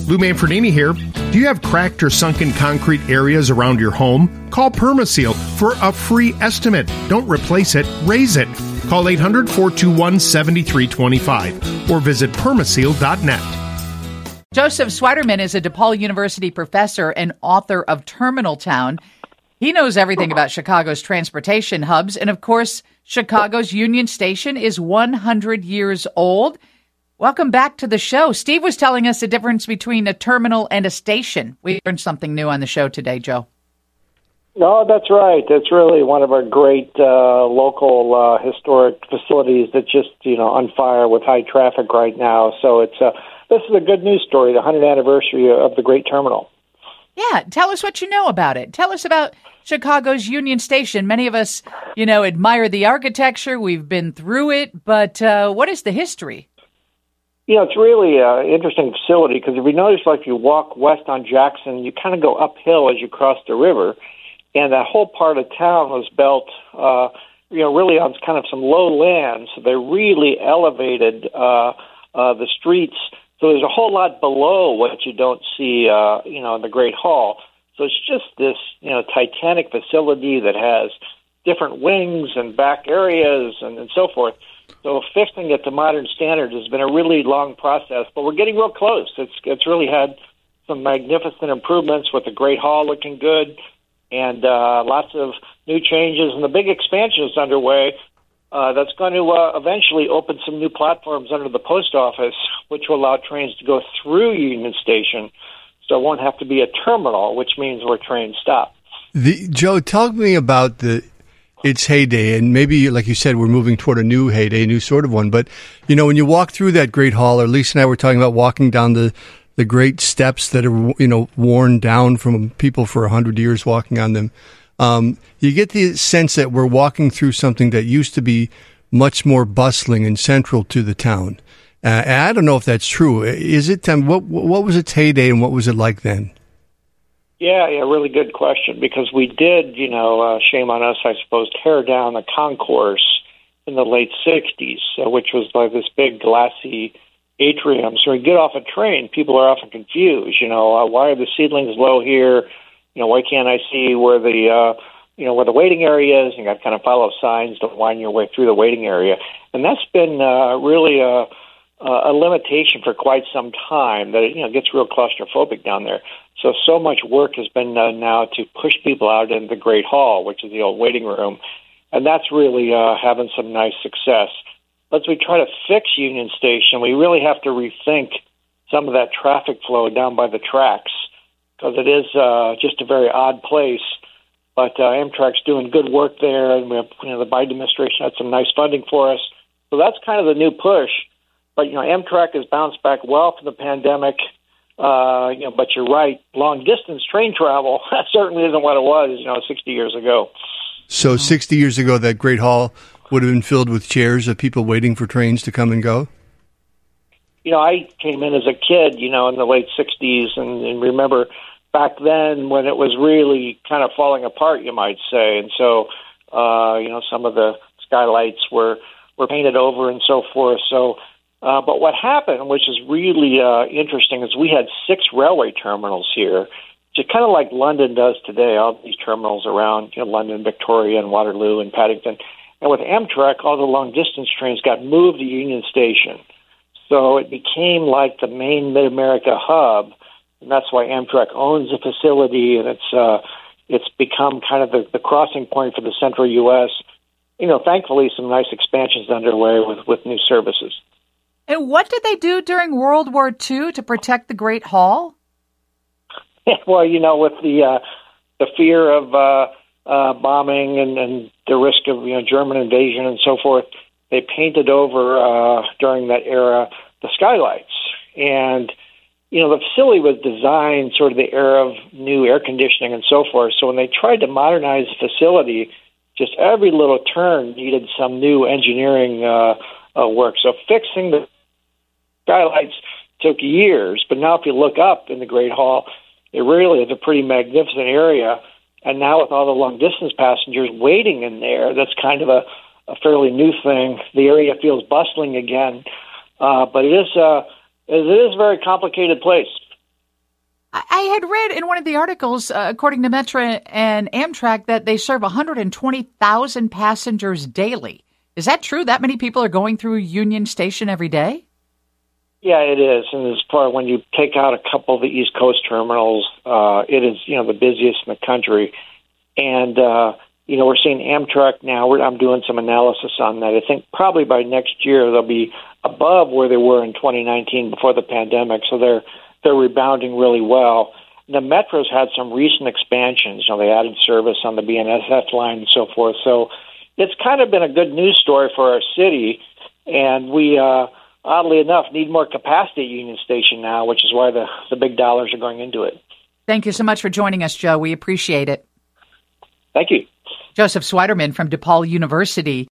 Lou Manfredini here. Do you have cracked or sunken concrete areas around your home? Call Permaseal for a free estimate. Don't replace it, raise it. Call 800-421-7325 or visit permaseal.net. Joseph Swiderman is a DePaul University professor and author of Terminal Town. He knows everything about Chicago's transportation hubs. And of course, Chicago's Union Station is 100 years old. Welcome back to the show. Steve was telling us the difference between a terminal and a station. We learned something new on the show today, Joe. No, that's right. It's really one of our great local historic facilities that's just, on fire with high traffic right now. So this is a good news story, the 100th anniversary of the Great Terminal. Yeah, tell us what you know about it. Tell us about Chicago's Union Station. Many of us, admire the architecture. We've been through it, but what is the history? It's really an interesting facility because if you notice, if you walk west on Jackson, you kind of go uphill as you cross the river. And that whole part of town was built, really on kind of some low land. So they really elevated the streets. So there's a whole lot below what you don't see, in the Great Hall. So it's just this, titanic facility that has different wings and back areas and so forth. So fixing it to modern standards has been a really long process, but we're getting real close. It's really had some magnificent improvements with the Great Hall looking good. And lots of new changes, and the big expansion is underway that's going to eventually open some new platforms under the post office, which will allow trains to go through Union Station, so it won't have to be a terminal, which means where trains stop. Joe, talk to me about its heyday, and maybe, like you said, we're moving toward a new heyday, a new sort of one. But, when you walk through that Great Hall, or Lisa and I were talking about walking down the great steps that are, worn down from people for 100 years walking on them. You get the sense that we're walking through something that used to be much more bustling and central to the town. And I don't know if that's true. Is it? What was its heyday and what was it like then? Yeah, really good question, because we did, shame on us, I suppose, tear down the concourse in the late 60s, which was like this big glassy atrium. So when you get off a train, people are often confused. Why are the ceilings low here? Why can't I see where the where the waiting area is? You got to kind of follow signs to wind your way through the waiting area, and that's been really a limitation for quite some time. That it gets real claustrophobic down there. So much work has been done now to push people out into the Great Hall, which is the old waiting room, and that's really having some nice success. As we try to fix Union Station, we really have to rethink some of that traffic flow down by the tracks, because it is just a very odd place. But Amtrak's doing good work there, and we have, the Biden administration had some nice funding for us. So that's kind of the new push. But, Amtrak has bounced back well from the pandemic. But you're right, long-distance train travel certainly isn't what it was, 60 years ago. So 60 years ago, that Great Hall would have been filled with chairs of people waiting for trains to come and go? I came in as a kid, in the late 60s, and remember back then when it was really kind of falling apart, you might say. And so, some of the skylights were painted over and so forth. So, but what happened, which is really interesting, is we had 6 railway terminals here, just kind of like London does today, all these terminals around, London, Victoria, and Waterloo, and Paddington. And with Amtrak, all the long-distance trains got moved to Union Station. So it became like the main Mid-America hub, and that's why Amtrak owns the facility, and it's become kind of the crossing point for the central U.S. Thankfully, some nice expansions underway with new services. And what did they do during World War II to protect the Great Hall? Well, with the fear of bombing and the risk of German invasion and so forth, they painted over during that era the skylights. And the facility was designed sort of the era of new air conditioning and so forth. So when they tried to modernize the facility, just every little turn needed some new engineering work. So fixing the skylights took years. But now if you look up in the Great Hall, it really is a pretty magnificent area. And now with all the long-distance passengers waiting in there, that's kind of a fairly new thing. The area feels bustling again. But it is a very complicated place. I had read in one of the articles, according to Metra and Amtrak, that they serve 120,000 passengers daily. Is that true? That many people are going through Union Station every day? Yeah, it is. And as far when you take out a couple of the East Coast terminals, it is, the busiest in the country. And, we're seeing Amtrak now. I'm doing some analysis on that. I think probably by next year they'll be above where they were in 2019 before the pandemic. So they're rebounding really well. The Metro's had some recent expansions. They added service on the BNSF line and so forth. So it's kind of been a good news story for our city. And we, oddly enough, need more capacity at Union Station now, which is why the big dollars are going into it. Thank you so much for joining us, Joe. We appreciate it. Thank you. Joseph Swiderman from DePaul University.